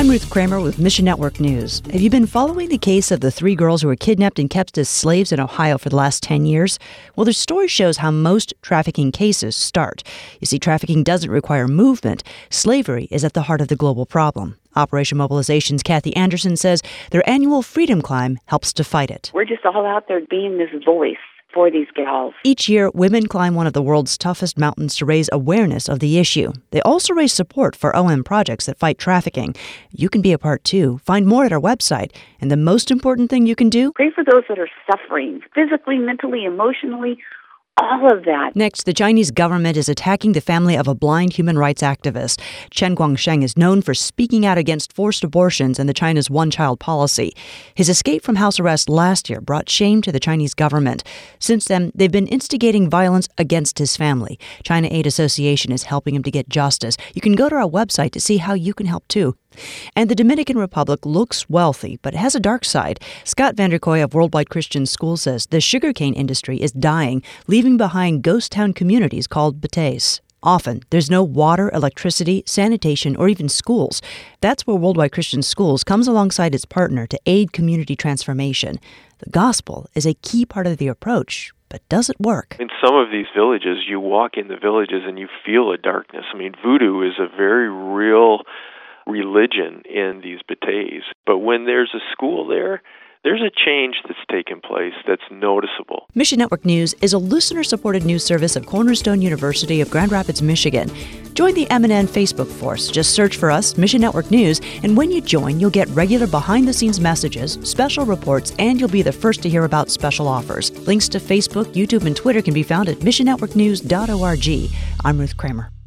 I'm Ruth Kramer with Mission Network News. Have you been following the case of the 3 girls who were kidnapped and kept as slaves in Ohio for the last 10 years? Well, their story shows how most trafficking cases start. You see, trafficking doesn't require movement. Slavery is at the heart of the global problem. Operation Mobilization's Kathy Anderson says their annual Freedom Climb helps to fight it. We're just all out there being this voice for these gals. Each year, women climb one of the world's toughest mountains to raise awareness of the issue. They also raise support for OM projects that fight trafficking. You can be a part too. Find more at our website. And the most important thing you can do? Pray for those that are suffering, physically, mentally, emotionally, all of that. Next, the Chinese government is attacking the family of a blind human rights activist. Chen Guangsheng is known for speaking out against forced abortions and China's one-child policy. His escape from house arrest last year brought shame to the Chinese government. Since then, they've been instigating violence against his family. China Aid Association is helping him to get justice. You can go to our website to see how you can help too. And the Dominican Republic looks wealthy, but has a dark side. Scott Vanderkoy of Worldwide Christian School says the sugarcane industry is dying, leaving behind ghost town communities called bateys. Often, there's no water, electricity, sanitation, or even schools. That's where Worldwide Christian Schools comes alongside its partner to aid community transformation. The gospel is a key part of the approach. But does it work? In some of these villages, you walk in the villages and you feel a darkness. I mean, voodoo is a very real religion in these bateys. But when there's a school there, there's a change that's taken place that's noticeable. Mission Network News is a listener-supported news service of Cornerstone University of Grand Rapids, Michigan. Join the MNN Facebook force. Just search for us, Mission Network News, and when you join, you'll get regular behind-the-scenes messages, special reports, and you'll be the first to hear about special offers. Links to Facebook, YouTube, and Twitter can be found at missionnetworknews.org. I'm Ruth Kramer.